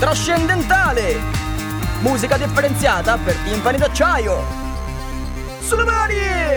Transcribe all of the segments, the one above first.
Trascendentale, musica differenziata per timpani d'acciaio. Sulle mani!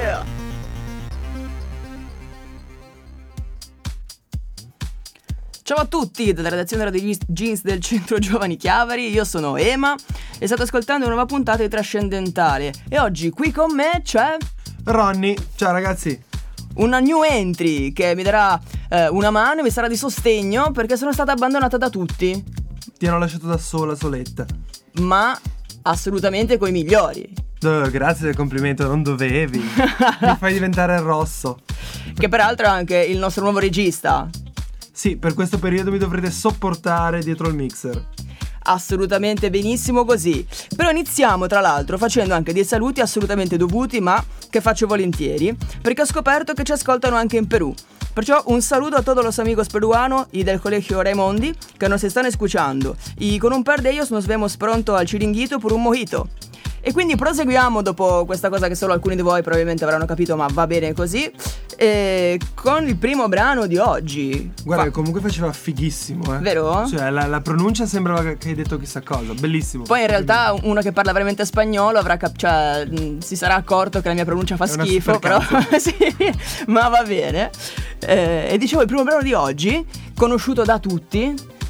Ciao a tutti dalla redazione Radio Jeans del Centro Giovani Chiavari, io sono Ema e state ascoltando una nuova puntata di Trascendentale e oggi qui con me c'è Ronny. Ciao ragazzi. Una new entry che mi darà una mano e mi sarà di sostegno perché sono stata abbandonata da tutti. Ti hanno lasciato da sola, soletta. Ma assolutamente coi migliori. Grazie del complimento, non dovevi. Mi fai diventare rosso. Che peraltro è anche il nostro nuovo regista. Sì, per questo periodo mi dovrete sopportare dietro il mixer. Assolutamente benissimo così. Però iniziamo tra l'altro facendo anche dei saluti assolutamente dovuti, ma che faccio volentieri, perché ho scoperto che ci ascoltano anche in Perù. Perciò un saluto a todos los amigos peruanos y del Colegio Raimondi que nos están escuchando. Y con un par de ellos nos vemos pronto al Chiringuito por un mojito. E quindi proseguiamo dopo questa cosa che solo alcuni di voi probabilmente avranno capito, ma va bene così, con il primo brano di oggi. Guarda, comunque faceva fighissimo, Vero? Cioè, la pronuncia sembrava che hai detto chissà cosa, bellissimo. Poi in realtà uno che parla veramente spagnolo avrà si sarà accorto che la mia pronuncia fa schifo, però sì, ma va bene. E dicevo, il primo brano di oggi, conosciuto da tutti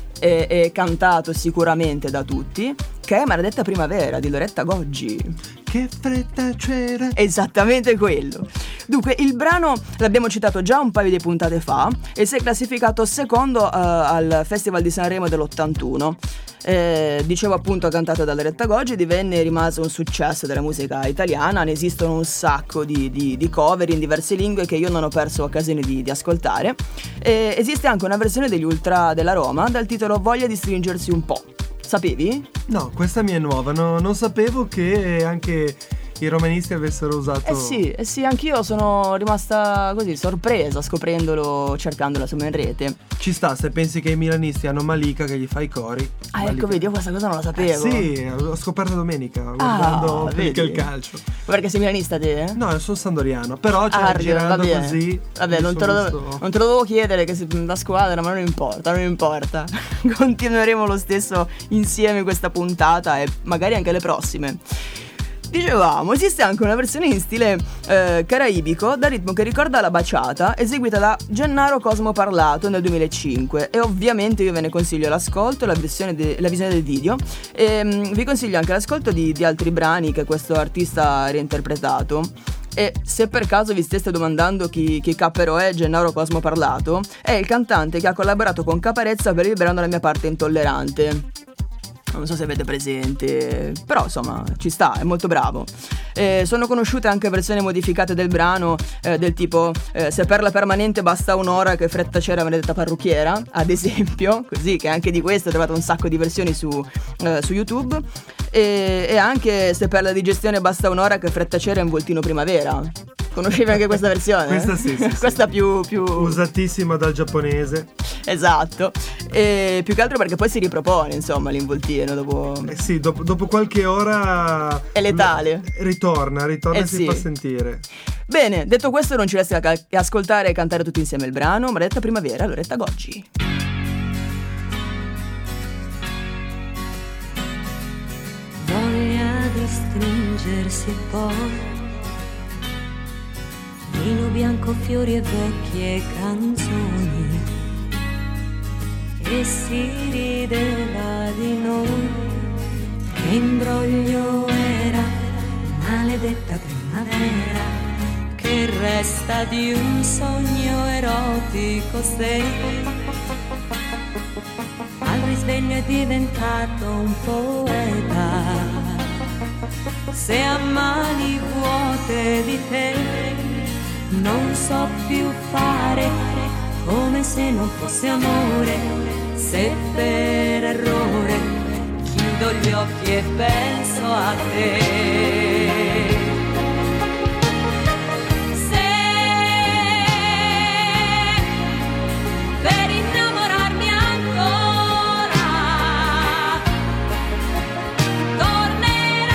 e cantato sicuramente da tutti, che è Maledetta Primavera di Loretta Goggi. Che fretta c'era. Esattamente quello. Dunque, il brano l'abbiamo citato già un paio di puntate fa e si è classificato secondo al Festival di Sanremo dell'81. Dicevo appunto, cantato da Loretta Goggi, divenne e rimase un successo della musica italiana. Ne esistono un sacco di cover in diverse lingue che io non ho perso occasione di ascoltare. Esiste anche una versione degli Ultra della Roma dal titolo Voglia di stringersi un po'. Sapevi? No, questa mi è nuova, non sapevo che anche i romanisti avessero usato. Eh sì, anch'io sono rimasta così sorpresa scoprendolo, cercandolo insomma in rete. Ci sta, se pensi che i milanisti hanno Malika che gli fa i cori. Ecco, vedi, io questa cosa non la sapevo. Sì, l'ho scoperto domenica guardando il calcio. Perché sei milanista te? No, io sono sandoriano, però girando così. Vabbè, non te lo dovevo chiedere che la squadra, ma non importa. Continueremo lo stesso insieme questa puntata e magari anche le prossime. Dicevamo, esiste anche una versione in stile caraibico dal ritmo che ricorda la baciata, eseguita da Gennaro Cosmo Parlato nel 2005 e ovviamente io ve ne consiglio l'ascolto, la visione del video e vi consiglio anche l'ascolto di altri brani che questo artista ha reinterpretato. E se per caso vi steste domandando chi cappero è Gennaro Cosmo Parlato, è il cantante che ha collaborato con Caparezza per il brano La mia parte intollerante. Non so se avete presente, però insomma ci sta, è molto bravo. Sono conosciute anche versioni modificate del brano del tipo se per la permanente basta un'ora, che fretta c'era maledetta parrucchiera, ad esempio, così, che anche di questo ho trovato un sacco di versioni su YouTube. E anche se per la digestione basta un'ora, che fretta c'era involtino primavera. Conoscevi anche questa versione? Questa sì. Questa più usatissima dal giapponese. Esatto. E più che altro perché poi si ripropone, insomma, l'involtino dopo. Sì, dopo qualche ora è letale. Ritorna e si fa sentire. Bene, detto questo non ci resta che ascoltare e cantare tutti insieme il brano Maledetta Primavera, Loretta Goggi. Voglia di stringersi poi, vino bianco, fiori e vecchie canzoni, e si rideva di noi. Che imbroglio era, maledetta primavera, che resta di un sogno erotico sei. Al risveglio è diventato un poeta, se a mani vuote di te non so più fare, come se non fosse amore, se per errore chiudo gli occhi e penso a te. Se per innamorarmi ancora tornerai,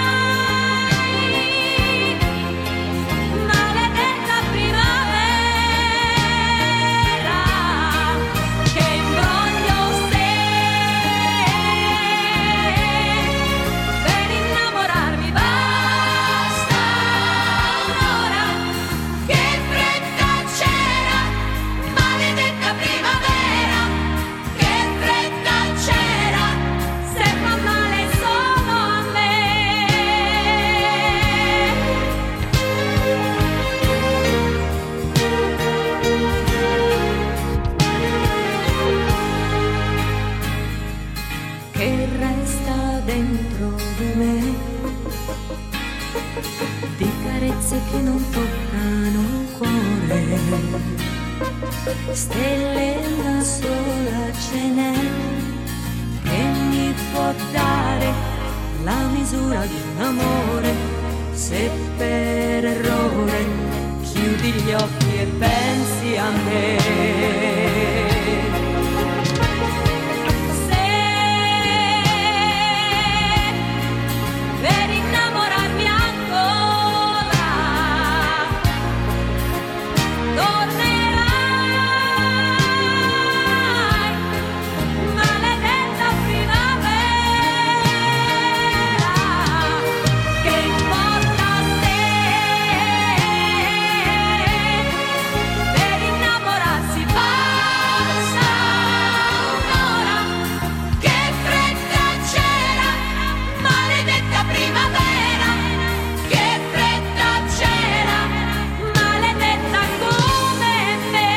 maledetta primavera, che imbroglio sei. forze che non toccano il cuore, stelle una sola ce n'è che mi può dare la misura di un amore, se per errore chiudi gli occhi e pensi a me. Per innamorarmi ancora tornerai, maledetta primavera, che importa se per innamorarsi basta un'ora, che fretta c'era, maledetta primavera, che fretta c'era, maledetta come me.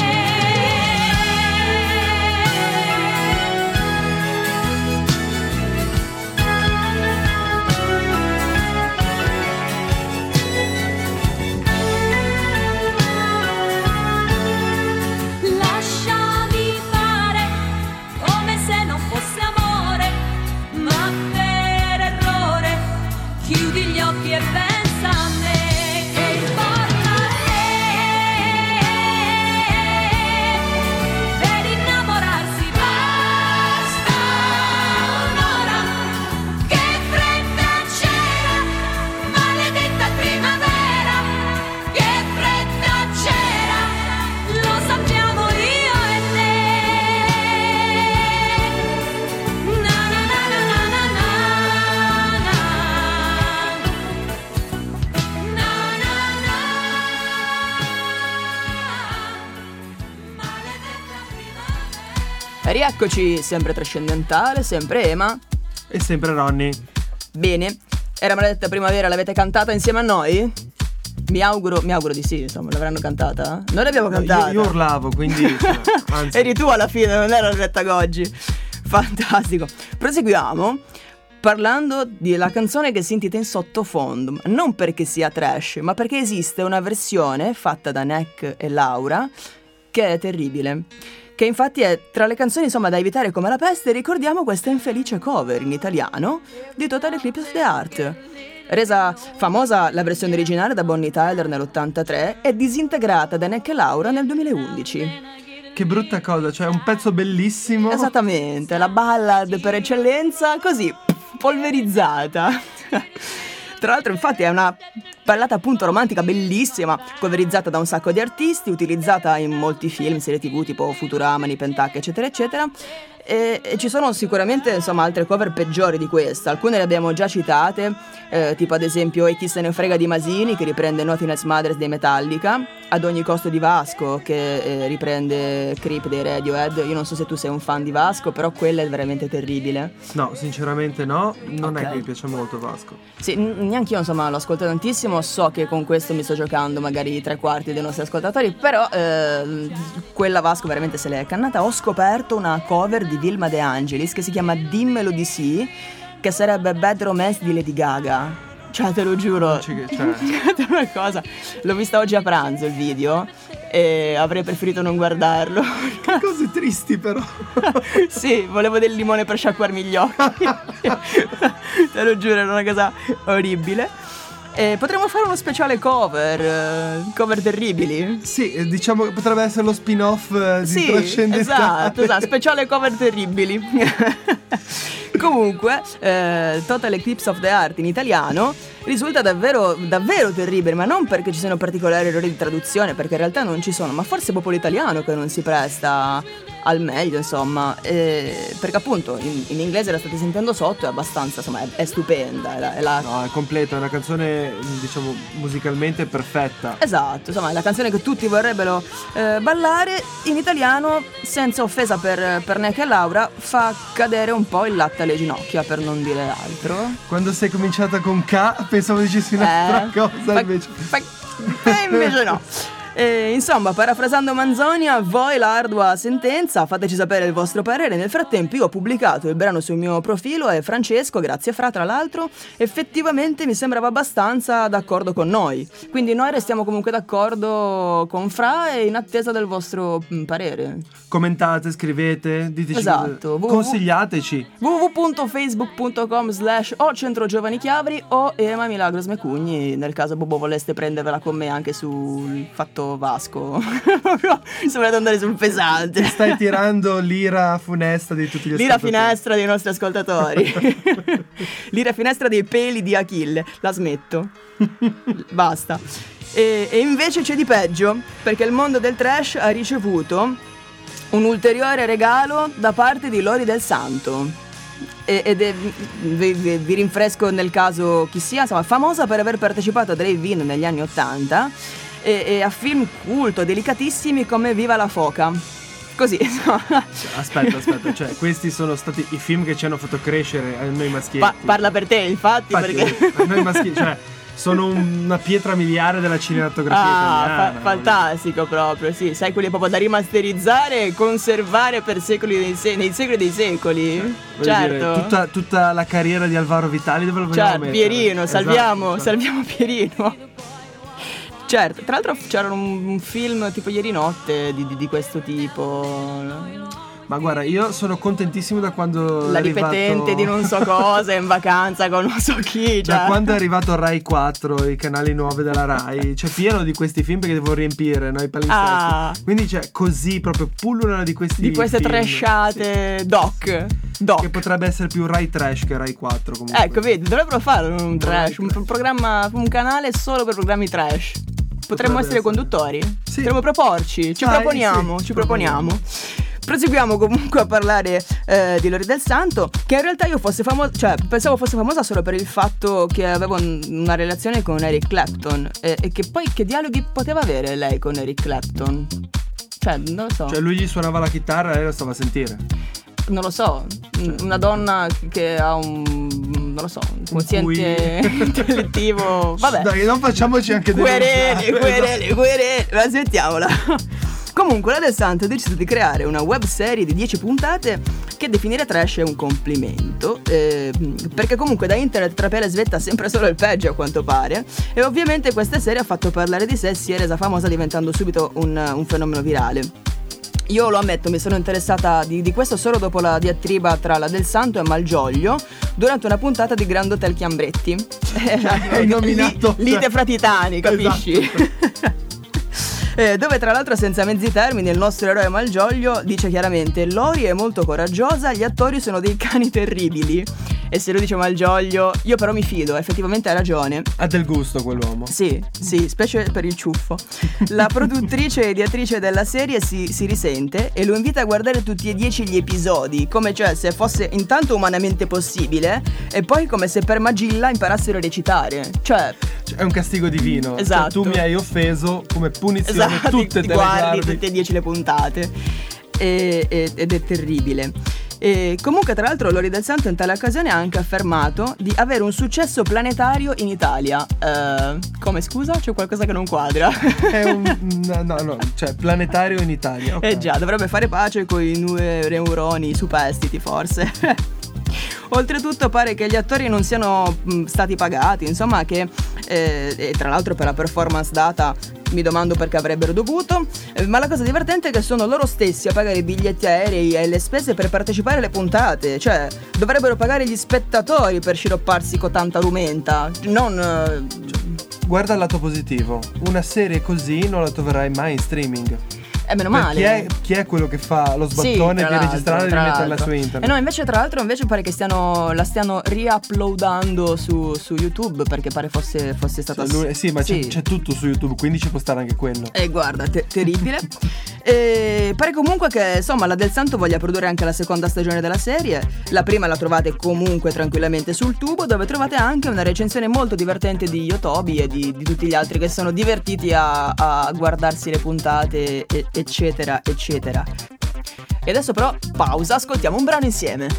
Lasciami fare come se non fosse amore, ma per errore chiudi gli occhi e pensa a me. Che importa se per innamorarsi basta un'ora, che fretta c'era, maledetta primavera, che fretta c'era, lo sappiamo io e te. Na na na na na na na na. Na na na. Maledetta primavera. Rieccoci, sempre trascendentale, sempre Ema. E sempre Ronny. Bene, era Maledetta Primavera, l'avete cantata insieme a noi? Mi auguro di sì, insomma, l'avranno cantata? Noi l'abbiamo cantata. Io urlavo, quindi cioè, anzi. Eri tu alla fine, non era Loretta Goggi. Fantastico. Proseguiamo parlando della canzone che sentite in sottofondo, ma non perché sia trash, ma perché esiste una versione fatta da Neck e Laura che è terribile. Che infatti è tra le canzoni insomma da evitare come la peste. Ricordiamo questa infelice cover in italiano di Total Eclipse of the Heart, resa famosa la versione originale da Bonnie Tyler nell'83 e disintegrata da Neck e Laura nel 2011. Che brutta cosa, cioè un pezzo bellissimo. Esattamente, la ballad per eccellenza, così polverizzata. Tra l'altro infatti è una ballata appunto romantica bellissima, coverizzata da un sacco di artisti, utilizzata in molti film, serie tv tipo Futurama, Nipentak eccetera eccetera. E ci sono sicuramente insomma altre cover peggiori di questa, alcune le abbiamo già citate, tipo ad esempio E chi se ne frega di Masini che riprende Nothing Else Matters dei Metallica, Ad ogni costo di Vasco che riprende Creep dei Radiohead. Io non so se tu sei un fan di Vasco, però quella è veramente terribile. No, sinceramente no, non Ok. è che mi piace molto Vasco. Sì, neanche io insomma lo ascolto tantissimo, so che con questo mi sto giocando magari 3/4 dei nostri ascoltatori, però quella Vasco veramente se l'è cannata. Ho scoperto una cover di Vilma De Angelis che si chiama Dimmelo di sì, che sarebbe Bad Romance di Lady Gaga. Cioè te lo giuro, Dici che c'è. una cosa, l'ho vista oggi a pranzo il video e avrei preferito non guardarlo. Che cose tristi però. Sì, volevo del limone per sciacquarmi gli occhi. Te lo giuro, era una cosa orribile. Potremmo fare uno speciale cover terribili. Sì, diciamo che potrebbe essere lo spin-off di Sì, Trascendentale. esatto, speciale cover terribili. Comunque, Total Eclipse of the Heart in italiano risulta davvero, davvero terribile, ma non perché ci siano particolari errori di traduzione, perché in realtà non ci sono, ma forse è proprio l'italiano che non si presta al meglio, insomma, perché appunto in inglese la state sentendo sotto, è abbastanza, insomma, è stupenda, è la No, è completa, è una canzone, diciamo, musicalmente perfetta. Esatto, insomma, è la canzone che tutti vorrebbero ballare. In italiano, senza offesa per Neck e Laura, fa cadere un po' il latte alle ginocchia, per non dire altro. Quando sei cominciata con K, pensavo dicessi un'altra cosa, invece. Invece no. Insomma, parafrasando Manzoni, a voi l'ardua sentenza, fateci sapere il vostro parere. Nel frattempo io ho pubblicato il brano sul mio profilo e Francesco, grazie Fra tra l'altro, effettivamente mi sembrava abbastanza d'accordo con noi. Quindi noi restiamo comunque d'accordo con Fra e in attesa del vostro parere. Commentate, scrivete, diteci Esatto. consigliateci. www.facebook.com/o Centro Giovani Chiavri o Ema Milagros Mecugni, nel caso Bobo voleste prendervela con me anche sul fatto Vasco. Sembra di andare sul pesante. Stai tirando l'ira funesta di tutti gli L'ira ascoltatori. finestra dei nostri ascoltatori. L'ira finestra dei peli di Achille. La smetto. Basta. E invece c'è di peggio, perché il mondo del trash ha ricevuto un ulteriore regalo da parte di Lori del Santo. Ed è, vi rinfresco nel caso chi sia, insomma, famosa per aver partecipato a Drive-In negli anni '80 e a film culto delicatissimi come Viva la foca. Così, insomma. Aspetta, cioè questi sono stati i film che ci hanno fatto crescere a noi maschietti. Parla per te, infatti perché a noi maschietti, cioè sono una pietra miliare della cinematografia italiana. Fantastico proprio, sì, sai, quelli proprio da rimasterizzare e conservare per secoli nei secoli dei secoli. Voglio Certo. dire, tutta la carriera di Alvaro Vitali dove lo vogliamo Cioè, mettere? Pierino, Esatto. salviamo Pierino. Certo, tra l'altro c'era un film tipo ieri notte di questo tipo. Ma guarda, io sono contentissimo da quando La è arrivato... ripetente di non so cosa in vacanza con non so chi. Da Cioè. quando è arrivato Rai 4, i canali nuovi della Rai, c'è pieno di questi film perché devo riempire, no, i palinsesti. Quindi c'è così proprio pullulano di questi queste film. trashate doc. Che potrebbe essere più Rai Trash che Rai 4 comunque. Ecco, vedi, dovrebbero fare un trash, un programma, un canale solo per programmi trash. Potremmo essere essere. conduttori? Sì. Potremmo proporci, ci Dai, proponiamo, sì, ci proponiamo. Proseguiamo comunque a parlare di Lori del Santo, che in realtà io fosse famosa, cioè pensavo fosse famosa solo per il fatto che avevo una relazione con Eric Clapton e che poi che dialoghi poteva avere lei con Eric Clapton? Cioè, non lo so. Cioè lui gli suonava la chitarra e lei lo stava a sentire. Non lo so, una donna che ha non lo so, un quoziente intellettivo. Vabbè. Dai, non facciamoci anche Querele, ma smettiamola. Comunque la Del Santo ha deciso di creare una web serie di 10 puntate che definire trash è un complimento, perché comunque da internet trapela e svetta sempre solo il peggio a quanto pare, e ovviamente questa serie ha fatto parlare di sé e si è resa famosa diventando subito un fenomeno virale. Io lo ammetto, mi sono interessata di questo solo dopo la diatriba tra la Del Santo e Malgioglio durante una puntata di Grand Hotel Chiambretti. Hai nominato Lite fra titani, capisci? Esatto. Dove tra l'altro senza mezzi termini il nostro eroe Malgioglio dice chiaramente: Lori è molto coraggiosa, gli attori sono dei cani terribili. E se lo dice Malgioglio, io però mi fido, effettivamente ha ragione. Ha del gusto quell'uomo. Sì, specie per il ciuffo. La produttrice e ideatrice della serie si risente e lo invita a guardare tutti e 10 gli episodi, come cioè se fosse intanto umanamente possibile e poi come se per magilla imparassero a recitare. Cioè è un castigo divino. Esatto. Cioè, tu mi hai offeso, come punizione tutte te le guardi guardi. tutte e 10 le puntate ed è terribile. E comunque tra l'altro Lori del Santo in tale occasione ha anche affermato di avere un successo planetario in Italia. Come scusa? C'è qualcosa che non quadra. È no, cioè planetario in Italia. Okay. Già, dovrebbe fare pace con i neuroni superstiti forse. Oltretutto pare che gli attori non siano stati pagati, insomma, che e tra l'altro per la performance data mi domando perché avrebbero dovuto, ma la cosa divertente è che sono loro stessi a pagare i biglietti aerei e le spese per partecipare alle puntate. Cioè dovrebbero pagare gli spettatori per sciropparsi con tanta rumenta, non guarda il lato positivo, una serie così non la troverai mai in streaming. Meno male. Chi è quello che fa lo sbattone di registrare e di metterla su internet? No, invece tra l'altro pare che la stiano riuploadando su YouTube, perché pare fosse stata sì, ma c'è tutto su YouTube, quindi ci può stare anche quello. Guarda, terribile. Pare comunque che insomma la Del Santo voglia produrre anche la seconda stagione della serie. La prima la trovate comunque tranquillamente sul tubo, dove trovate anche una recensione molto divertente di Yotobi e di tutti gli altri che sono divertiti a guardarsi le puntate eccetera eccetera. E adesso però pausa, ascoltiamo un brano insieme.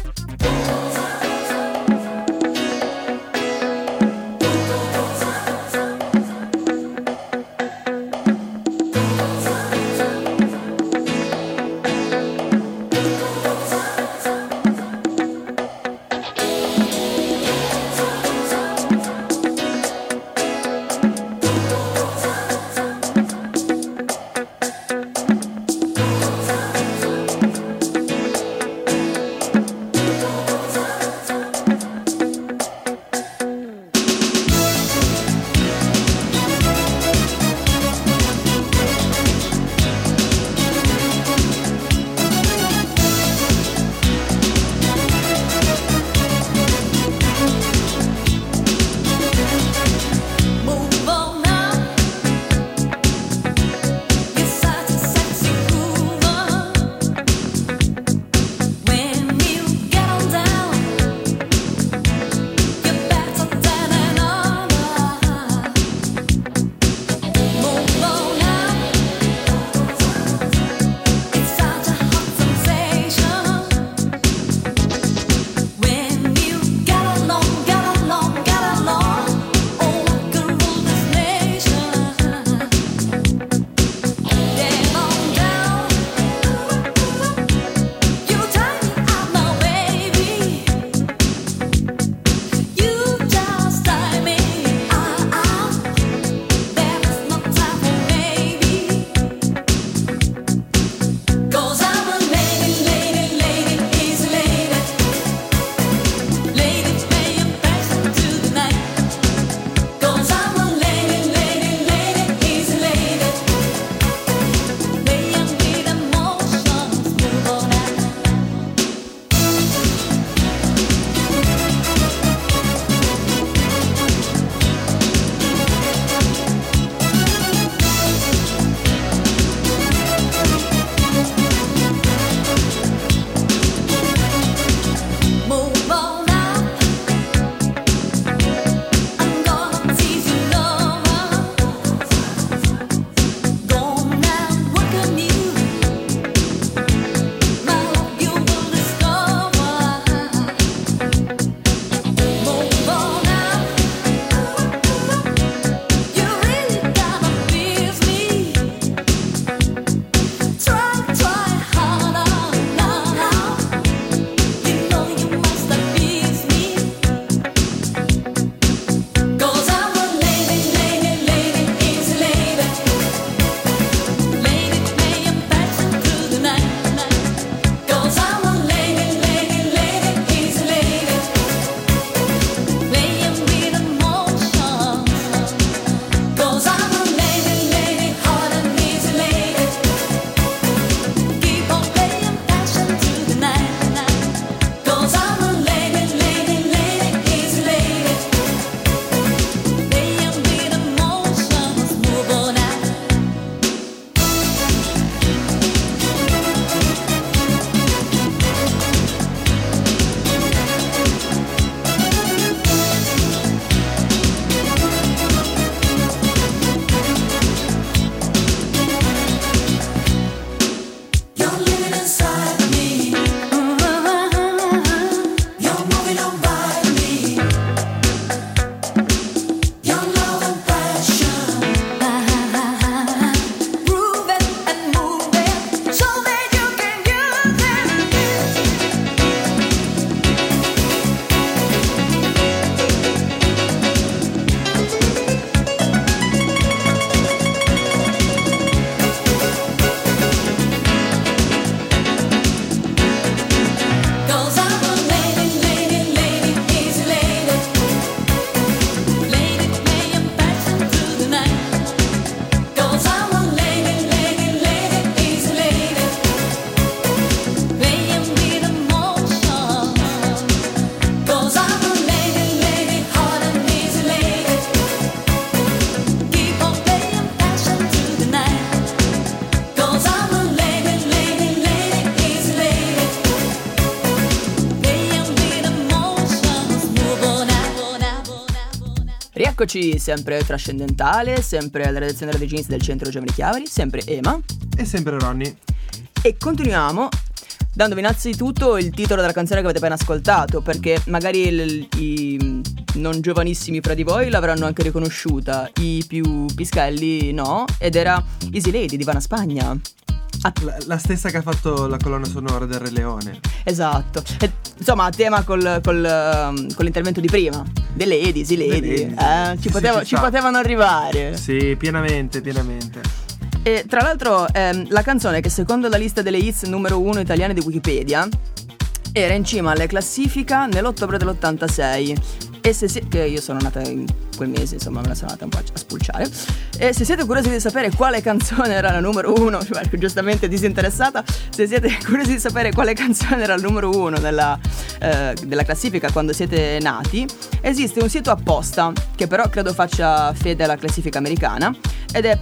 Eccoci sempre trascendentale, sempre alla redazione Radio Jeans del Centro Giovanni Chiavari, sempre Ema. E sempre Ronny. E continuiamo dandovi innanzitutto il titolo della canzone che avete appena ascoltato, perché magari i non giovanissimi fra di voi l'avranno anche riconosciuta, i più pischelli no, ed era Easy Lady di Ivana Spagna. La stessa che ha fatto la colonna sonora del Re Leone. Esatto. E, insomma, a tema con l'intervento di prima. The Lady, Easy Lady. Ci potevano arrivare. Sì, pienamente. E tra l'altro la canzone che secondo la lista delle hits numero 1 italiane di Wikipedia era in cima alle classifica nell'ottobre dell'86. E se che io sono nata in quel mese, insomma me la sono andata un po' a spulciare. E se siete curiosi di sapere quale canzone era la numero 1, cioè giustamente disinteressata, se siete curiosi di sapere quale canzone era il numero 1 della classifica quando siete nati, esiste un sito apposta che però credo faccia fede alla classifica americana, ed è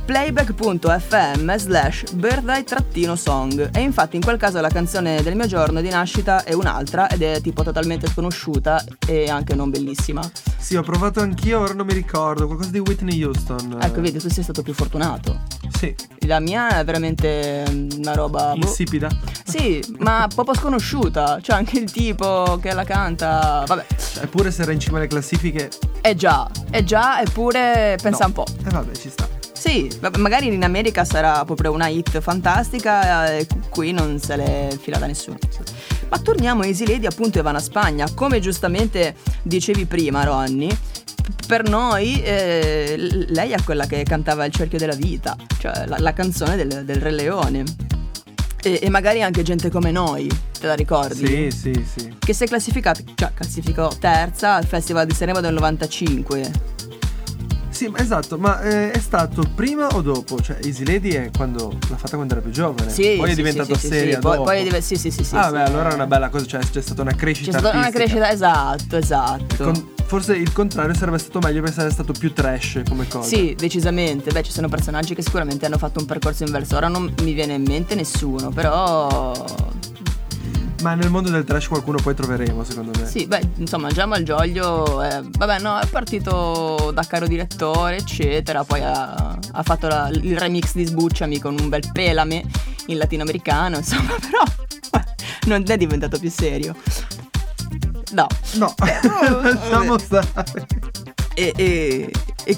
playback.fm/birthday-song. E infatti in quel caso la canzone del mio giorno di nascita è un'altra ed è tipo totalmente sconosciuta e anche non bellissima. Sì, ho provato anch'io, ora non mi ricordo, qualcosa di Whitney Houston. Ecco, vedi, tu sei stato più fortunato. Sì. La mia è veramente una roba insipida. Sì, ma proprio sconosciuta. Cioè anche il tipo che la canta, vabbè. Eppure se era in cima alle classifiche. È già, eppure pensa un po'. Vabbè, ci sta. Sì, magari in America sarà proprio una hit fantastica e qui non se l'è filata nessuno. Ma torniamo a Easy Lady, appunto Ivana Spagna. Come giustamente dicevi prima, Ronny, per noi lei è quella che cantava Il cerchio della vita, cioè la canzone del Re Leone. E magari anche Gente come noi, te la ricordi? Sì. Che si è classificò terza al Festival di Sanremo del 95. Sì, esatto, ma è stato prima o dopo? Cioè Easy Lady è quando l'ha fatta quando era più giovane. Sì, poi è diventata seria dopo. Poi sì. Beh, allora è una bella cosa, cioè c'è stata una crescita artistica. Esatto. Forse il contrario sarebbe stato meglio perché sarebbe stato più trash come cosa. Sì, decisamente. Beh, ci sono personaggi che sicuramente hanno fatto un percorso inverso. Ora non mi viene in mente nessuno, però ma nel mondo del trash qualcuno poi troveremo, secondo me. Sì, beh, insomma, Già Malgioglio è partito da caro direttore, eccetera. Poi ha fatto il remix di Sbucciami con un bel pelame in latinoamericano, insomma, però non è diventato più serio. No. Lasciamo stare. E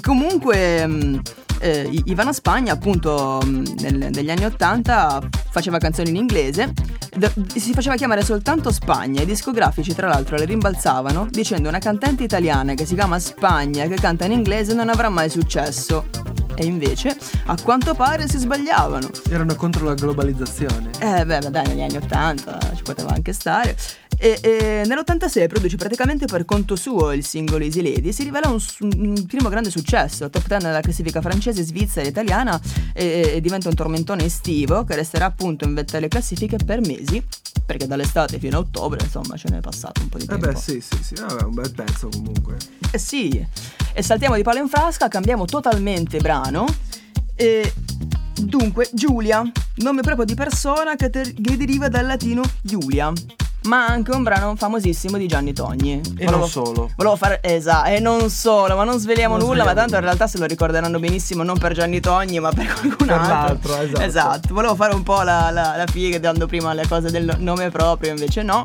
comunque Ivana Spagna, appunto, negli anni 80 faceva canzoni in inglese, si faceva chiamare soltanto Spagna. I discografici tra l'altro le rimbalzavano dicendo: una cantante italiana che si chiama Spagna che canta in inglese non avrà mai successo. E invece a quanto pare si sbagliavano. Erano contro la globalizzazione. Dai, negli anni 80 ci poteva anche stare. E nell'86 produce praticamente per conto suo il singolo Easy Lady. Si rivela un primo grande successo, top 10 nella classifica francese, svizzera e italiana, e diventa un tormentone estivo che resterà appunto in vetta alle classifiche per mesi, perché dall'estate fino a ottobre insomma ce n'è passato un po' di tempo. Beh sì, vabbè, un bel pezzo comunque. Sì, e saltiamo di palo in frasca, cambiamo totalmente brano. E dunque Giulia, nome proprio di persona che deriva dal latino Giulia, ma anche un brano famosissimo di Gianni Togni. Non solo. Volevo fare esatto, e non solo, ma non sveliamo nulla, ma tanto in realtà se lo ricorderanno benissimo non per Gianni Togni, ma per qualcun altro. Esatto. Volevo fare un po' la figa dando prima le cose del nome proprio, invece no.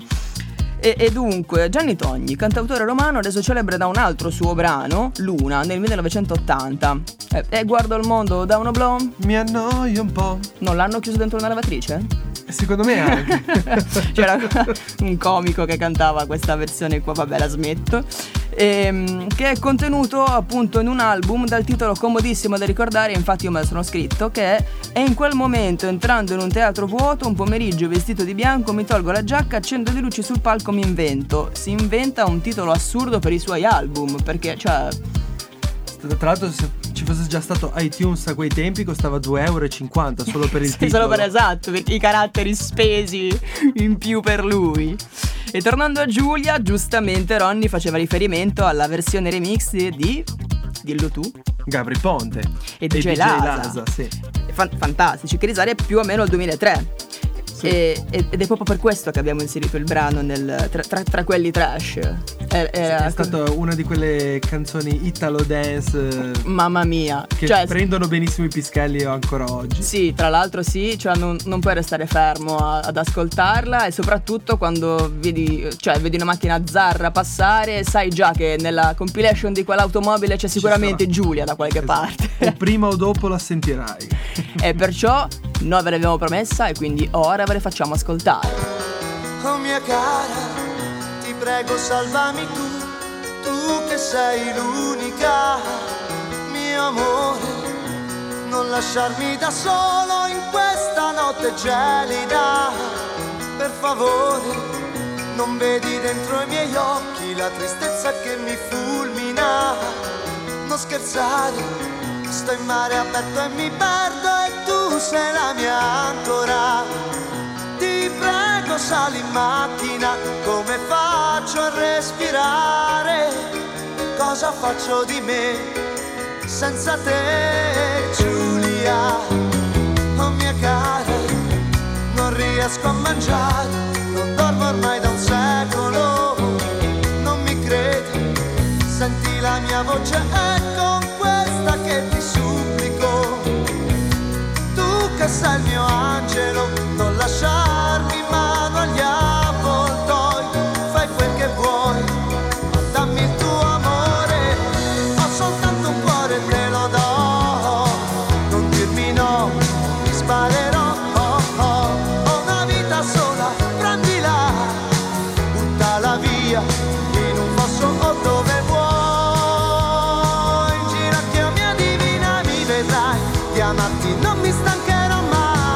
E dunque Gianni Togni, cantautore romano, reso celebre da un altro suo brano, Luna, nel 1980. E guardo il mondo da un oblò. Mi annoio un po'. Non l'hanno chiuso dentro una lavatrice? Secondo me anche. C'era un comico che cantava questa versione qua, vabbè, la smetto. Che è contenuto appunto in un album dal titolo comodissimo da ricordare, infatti io me lo sono scritto, che è in quel momento, entrando in un teatro vuoto, un pomeriggio vestito di bianco, mi tolgo la giacca, accendo le luci sul palco, mi invento. Si inventa un titolo assurdo per i suoi album, perché cioè tra l'altro se ci fosse già stato iTunes a quei tempi costava 2,50 € solo per il titolo. Solo per esatto, per i caratteri spesi in più per lui. E tornando a Giulia, giustamente Ronny faceva riferimento alla versione remix di dillo tu, Gabry Ponte e DJ Lasa, sì. Fantastici, che risale più o meno al 2003. ed è proprio per questo che abbiamo inserito il brano tra quelli trash. È stata una di quelle canzoni Italo Dance, mamma mia, che prendono benissimo i pischelli ancora oggi. Sì, tra l'altro sì, cioè non puoi restare fermo ad ascoltarla, e soprattutto quando vedi una macchina Zarra passare, sai già che nella compilation di quell'automobile c'è sicuramente Giulia da qualche parte. O prima o dopo la sentirai. E perciò noi ve l'abbiamo promessa, e quindi ora ve le facciamo ascoltare. Oh mia cara, ti prego salvami tu che sei l'unica, mio amore, non lasciarmi da solo in questa notte gelida, per favore, non vedi dentro i miei occhi la tristezza che mi fulmina, non scherzare, sto in mare aperto e mi perdo e tu sei la mia ancora, ti prego sali in macchina, come faccio a respirare, cosa faccio di me senza te, Giulia, oh mia cara, non riesco a mangiare, non dormo ormai da un secolo, non mi credi, senti la mia voce è con questa che ti supplico, tu che sei il mio angelo, non lasciarmi in mano agli avvoltoi, fai quel che vuoi, ma dammi il tuo amore, ho soltanto un cuore e te lo do, non dirmi no, mi sparerò, ho una vita sola, prendila, buttala via, in un fosso o dove vuoi, in ginocchio mia divina mi vedrai, chiamarti non mi stancherò mai.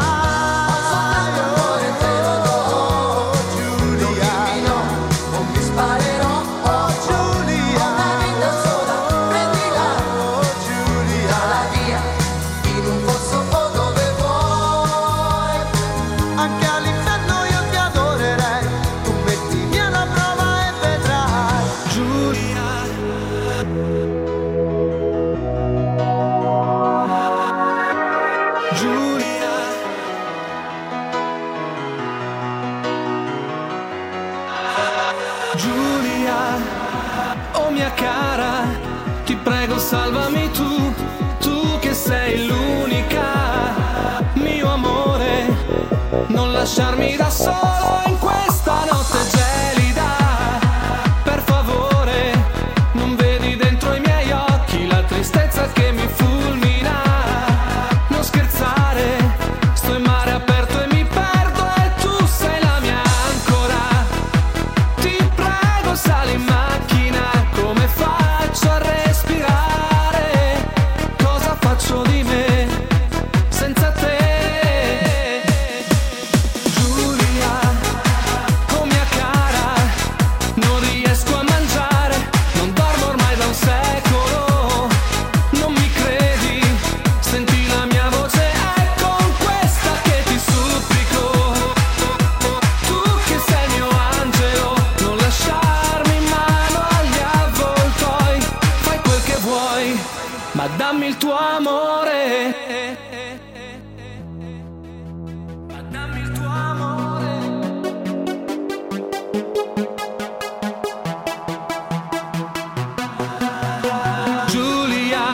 Salvami tu che sei l'unica, mio amore, non lasciarmi da solo in questa notte gelida, per favore, non vedi dentro i miei occhi la tristezza che mi fulmina, non scherzare, sto in mare aperto e mi perdo e tu sei la mia ancora, ti prego sali in macchina, come faccio a respirare, di me senza te, Giulia, oh mia cara, non riesco a mangiare, non dormo ormai da un secolo, non mi credi, senti la mia voce è con questa che ti supplico, tu che sei il mio angelo, non lasciarmi in mano agli avvoltoi, fai quel che vuoi, ma dammi il tuo amore. Ma dammi il tuo amore. Giulia.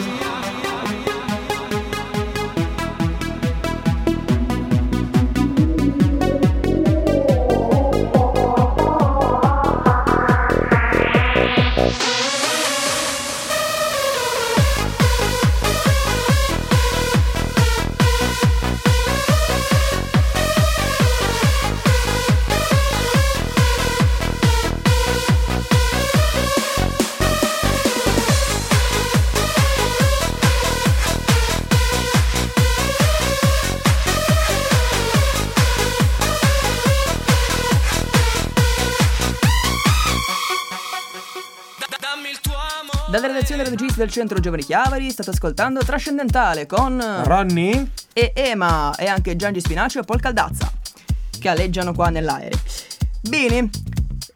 Dalla redazione della Regista del Centro Giovani Chiavari state ascoltando Trascendentale con Ronny e Ema e anche Gianni Spinacio e Paul Caldazza che aleggiano qua nell'aereo. Bene,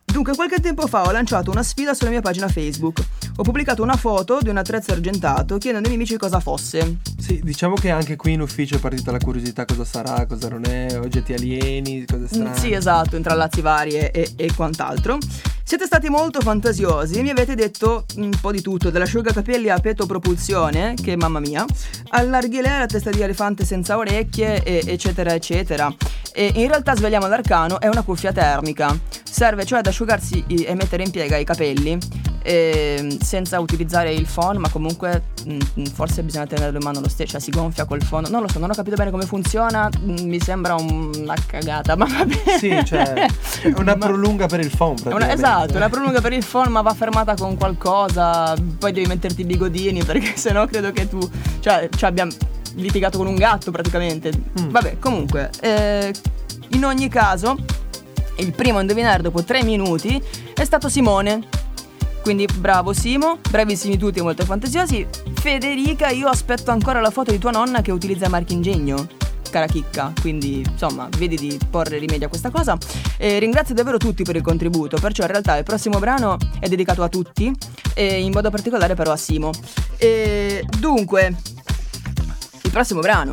Dunque, qualche tempo fa ho lanciato una sfida sulla mia pagina Facebook. Ho pubblicato una foto di un attrezzo argentato chiedendo ai miei amici cosa fosse. Sì, diciamo che anche qui in ufficio è partita la curiosità cosa sarà, cosa non è, oggetti alieni, cose strane. Sì, esatto, intrallazzi varie e quant'altro. Siete stati molto fantasiosi e mi avete detto un po' di tutto, dall'asciugacapelli a peto propulsione, che mamma mia, all'arghilè alla testa di elefante senza orecchie, eccetera eccetera. E in realtà svegliamo l'arcano, è una cuffia termica. Serve cioè ad asciugarsi e mettere in piega i capelli senza utilizzare il phon, ma comunque forse bisogna tenerlo in mano lo stesso, cioè si gonfia col phon. Non lo so, non ho capito bene come funziona, mi sembra una cagata, ma va bene. Sì, cioè è una prolunga per il phon praticamente. Esatto, una prolunga per il phon, ma va fermata con qualcosa. Poi devi metterti i bigodini, perché sennò credo che tu cioè abbiamo litigato con un gatto praticamente. Vabbè, comunque in ogni caso il primo a indovinare dopo 3 minuti è stato Simone. Quindi bravo Simo, bravissimi tutti e molto fantasiosi. Federica, io aspetto ancora la foto di tua nonna che utilizza Marchingegno, cara chicca, quindi insomma vedi di porre rimedio a questa cosa. Ringrazio davvero tutti per il contributo, perciò in realtà il prossimo brano è dedicato a tutti e in modo particolare però a Simo. Dunque, il prossimo brano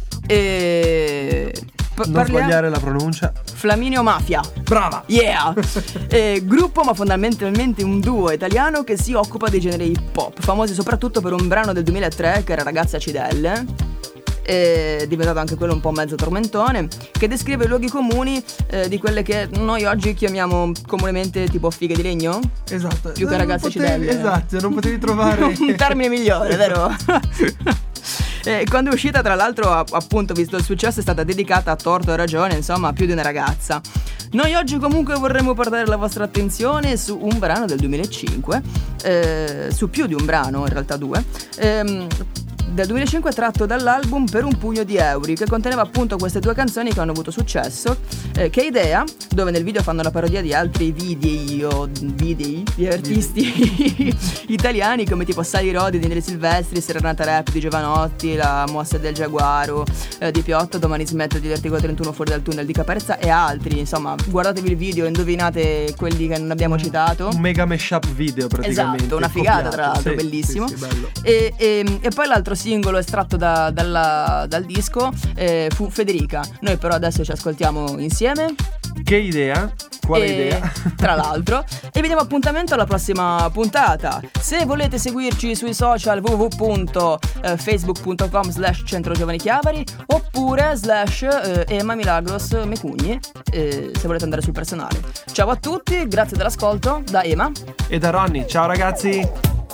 non sbagliare la pronuncia. Flaminio Mafia. Brava! Yeah! Gruppo ma fondamentalmente un duo italiano che si occupa dei generi hip hop, famosi soprattutto per un brano del 2003 che era Ragazze Acidelle, diventato anche quello un po' mezzo tormentone, che descrive i luoghi comuni di quelle che noi oggi chiamiamo comunemente tipo fighe di legno. Esatto. Più che ragazze acidelle. Esatto, non potevi trovare un termine migliore, vero? Quando è uscita, tra l'altro, appunto, visto il successo, è stata dedicata a torto e ragione, insomma, a più di una ragazza. Noi oggi comunque vorremmo portare la vostra attenzione su un brano del 2005, su più di un brano, in realtà 2, del 2005, tratto dall'album Per un pugno di euro, che conteneva appunto queste 2 canzoni che hanno avuto successo, Che idea, dove nel video fanno la parodia di altri video di artisti italiani come tipo Sali Rodi di Neri Silvestri, Serenata Rap di Giovanotti, La mossa del Giaguaro di Piotto, Domani smetto di Vertigo 31 fuori dal tunnel di Caparezza e altri. Insomma, guardatevi il video, indovinate quelli che non abbiamo citato. Un mega mashup video praticamente. Esatto, una figata tra l'altro, sì, bellissimo. Sì, bello. E poi l'altro singolo estratto dal disco fu Federica. Noi però adesso ci ascoltiamo insieme. Che idea? Quale idea? Tra l'altro. E vi diamo appuntamento alla prossima puntata. Se volete seguirci sui social www.facebook.com/Centro Giovani Chiavari oppure /Ema Milagros Mecugni, se volete andare sul personale. Ciao a tutti, grazie dell'ascolto da Ema e da Ronny. Ciao ragazzi.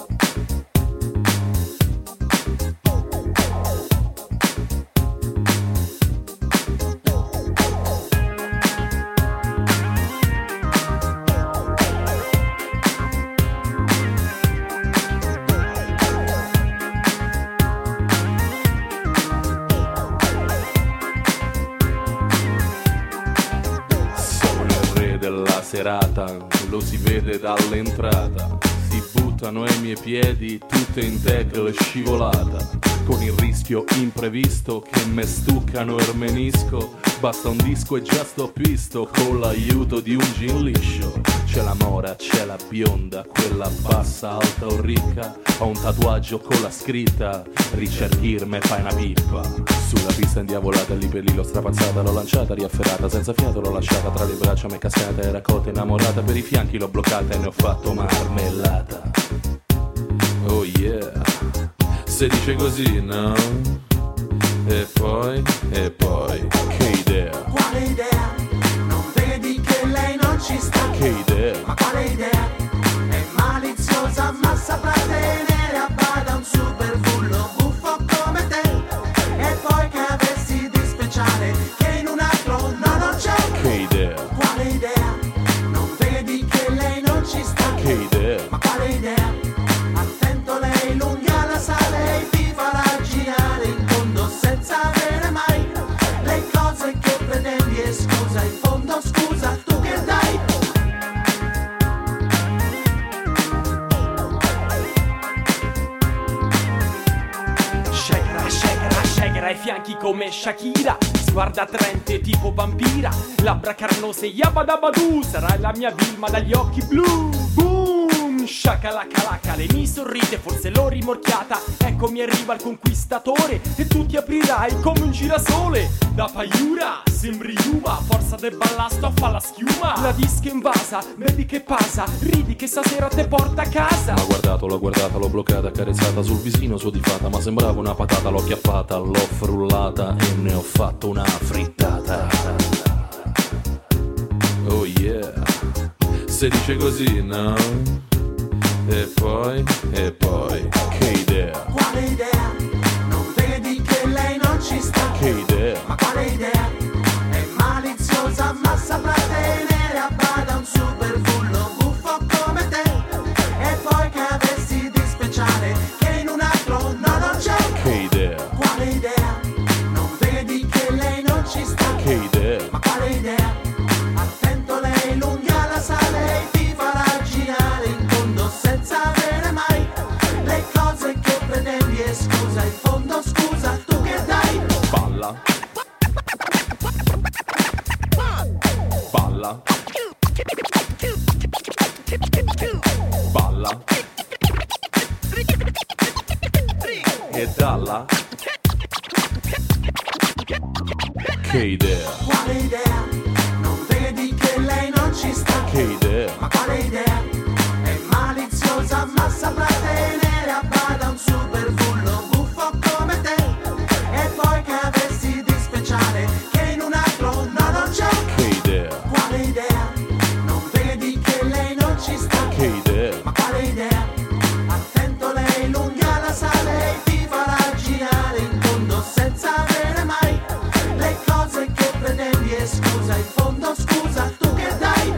Serata, lo si vede dall'entrata, si buttano ai miei piedi tutte in tackle scivolata, con il rischio imprevisto che me stuccano il menisco, basta un disco e già sto pisto con l'aiuto di un gin liscio. C'è la mora, c'è la bionda, quella bassa, alta o ricca, ho un tatuaggio con la scritta ricerchir me fai una pippa. Sulla pista indiavolata, lì per lì l'ho strapazzata, l'ho lanciata, riafferrata, senza fiato l'ho lasciata, tra le braccia m'è cascata, era cotta innamorata, per i fianchi l'ho bloccata e ne ho fatto marmellata. Oh yeah, se dice così, no? E poi, che idea? Quale idea? Non vedi che lei non ci sta? Che idea? Ma quale idea? È maliziosa ma saprà tenere a bada un super bullo buffo come te. E poi che avessi di speciale che in un altro non c'è. Che idea? Quale idea? Non vedi che lei non ci sta? Che idea? Ma quale idea? Attento, lei lunga la sala e ti farà girare in fondo senza avere mai le cose che pretendi. E scusa, in fondo scusa, tu che dai? Shakera, shakera, shakera ai fianchi come Shakira. sguardo attraente tipo vampira, labbra carnose, yabadabadu, sarai la mia Vilma dagli occhi blu. Boom, shakalaka, lei mi sorride, forse l'ho rimorchiata, eccomi arriva il conquistatore e tu ti aprirai come un girasole. Da paiura, sembri Yuma, forza del ballasto fa la schiuma. La disca invasa, vedi che passa, ridi che stasera te porta a casa. L'ho guardata, l'ho bloccata, accarezzata sul visino sudifata, ma sembrava una patata, l'ho chiappata, l'ho frullata e ne ho fatto una frittata. Oh yeah, se dice così, no? E poi, che idea? Quale idea? Non vedi che lei non ci sta? Che idea? Ma quale idea? È maliziosa ma saprà tenere a bada un super bullo buffo come te. E poi che avessi di speciale che in un altro no non c'è. Che idea? Quale idea? Non vedi che lei non ci sta? Che idea? Ma quale idea? Attento, lei lunga la sale e ti farà girare in fondo senza avere mai le cose che pretendi. E scusa, in fondo scusa, tu che dai? Balla. Balla. Balla. E dalla. Che idea? Quale idea? Non vedi che lei non ci sta? Che idea? Ma quale idea? È maliziosa ma saprà tenere a bada un super bullo buffo come te. E poi che avessi di speciale che in un altro no non c'è. Che idea? Quale idea? Non vedi che lei non ci sta? Che idea? Ma quale idea? Attento, lei lunga la sale e ti farà girare in fondo senza avere mai le cose che pretendi. E scusa, in fondo scusa, tu che dai?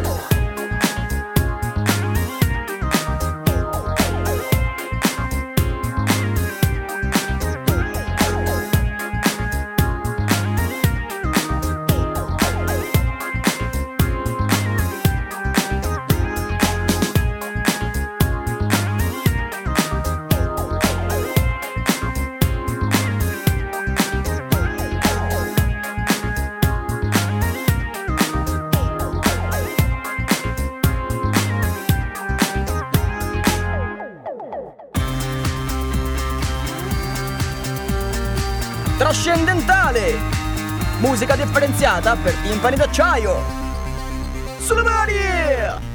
Trascendentale! Musica differenziata per timpani d'acciaio! Sulle mani!